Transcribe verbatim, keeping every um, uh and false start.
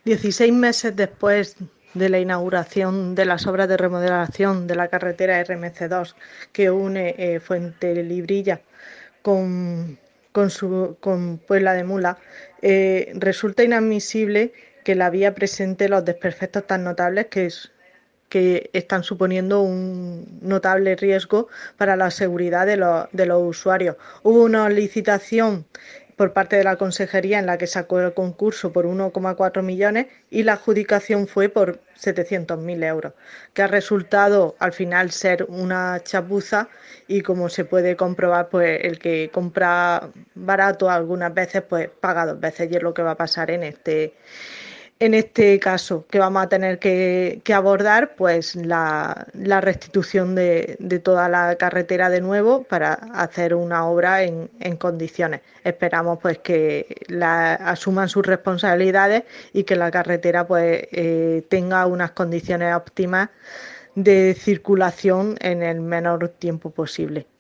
Dieciséis meses después de la inauguración de las obras de remodelación de la carretera R M C dos que une eh, Fuentelibrilla con, con, su, con Puebla de Mula, eh, resulta inadmisible que la vía presente los desperfectos tan notables que, es, que están suponiendo un notable riesgo para la seguridad de los, de los usuarios. Hubo una licitación por parte de la Consejería en la que sacó el concurso por uno coma cuatro millones y la adjudicación fue por setecientos mil euros, que ha resultado al final ser una chapuza y como se puede comprobar, pues el que compra barato algunas veces pues paga dos veces y es lo que va a pasar en este en este caso, que vamos a tener que, que abordar, pues la, la restitución de, de, toda la carretera de nuevo para hacer una obra en, en condiciones. Esperamos pues que la, asuman sus responsabilidades y que la carretera pues eh, tenga unas condiciones óptimas de circulación en el menor tiempo posible.